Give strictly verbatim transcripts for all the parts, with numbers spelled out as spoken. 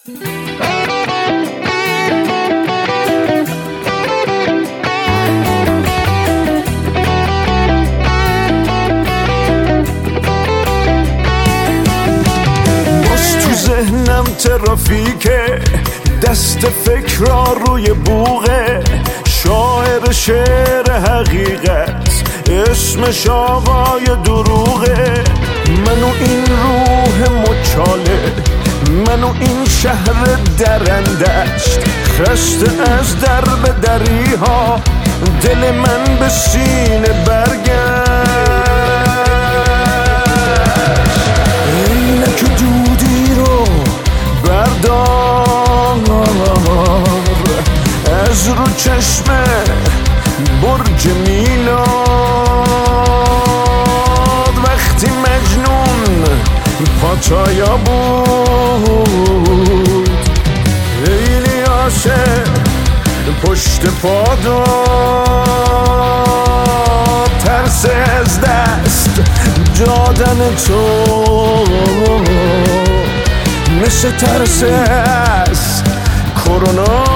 ذهنم ترافیکه، دست فکرها روی بوغه، شاعر شعر حقیقت اسمش آقای دروغه. منو این روح مچاله، منو این شهر درندشت، خسته از در به دری ها، دل من به سینه برگشت. اینک دودی رو بردار از رو چشم برج میلاد، وقتی مجنون پاتایا بود، خیلی عاشق پشت پا داد، ترس از دست دادن تو مثل ترس از کرونا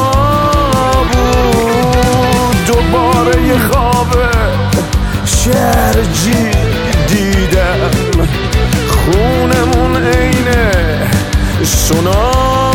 بود. دوباره یه خواب شرجی دیدم، خونمون عینه سونا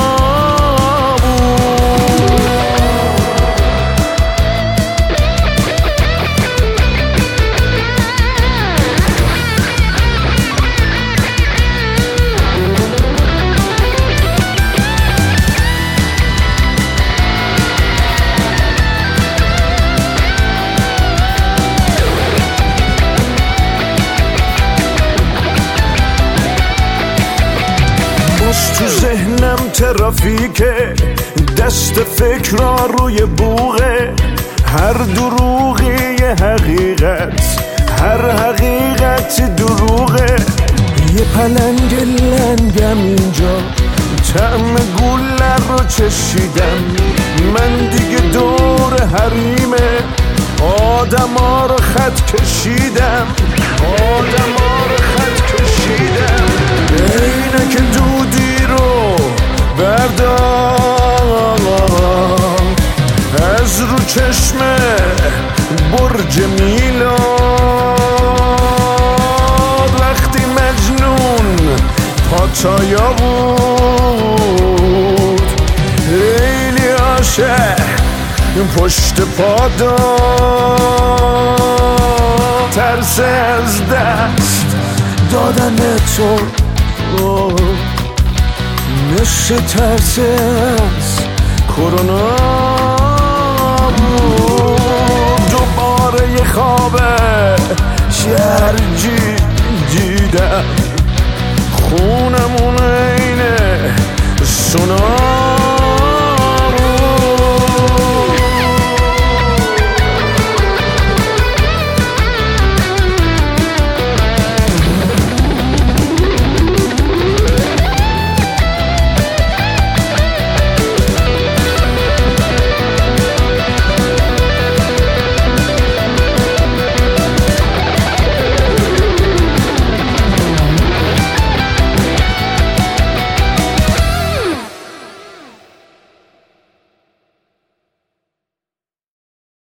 تو ذهنم ترافیکه، دست فکرها روی بوغه، هر دروغی یه حقیقت، هر حقیقت دروغه. یه پلنگ لنگم اینجا، طعم گوله رو چشیدم، من دیگه دور حریمه آدما رو خط کشیدم، آدما رو خط کشیدم. اینه که دودی رو بردار از رو چشم برج میلاد، وقتی مجنون پاتایا بود، خیلی عاشق پشت پا داد، ترس از دست دادن تو مثل ترس از کرونا بود. دوباره یه خواب شرجی دیدم، خونمون عینه سونا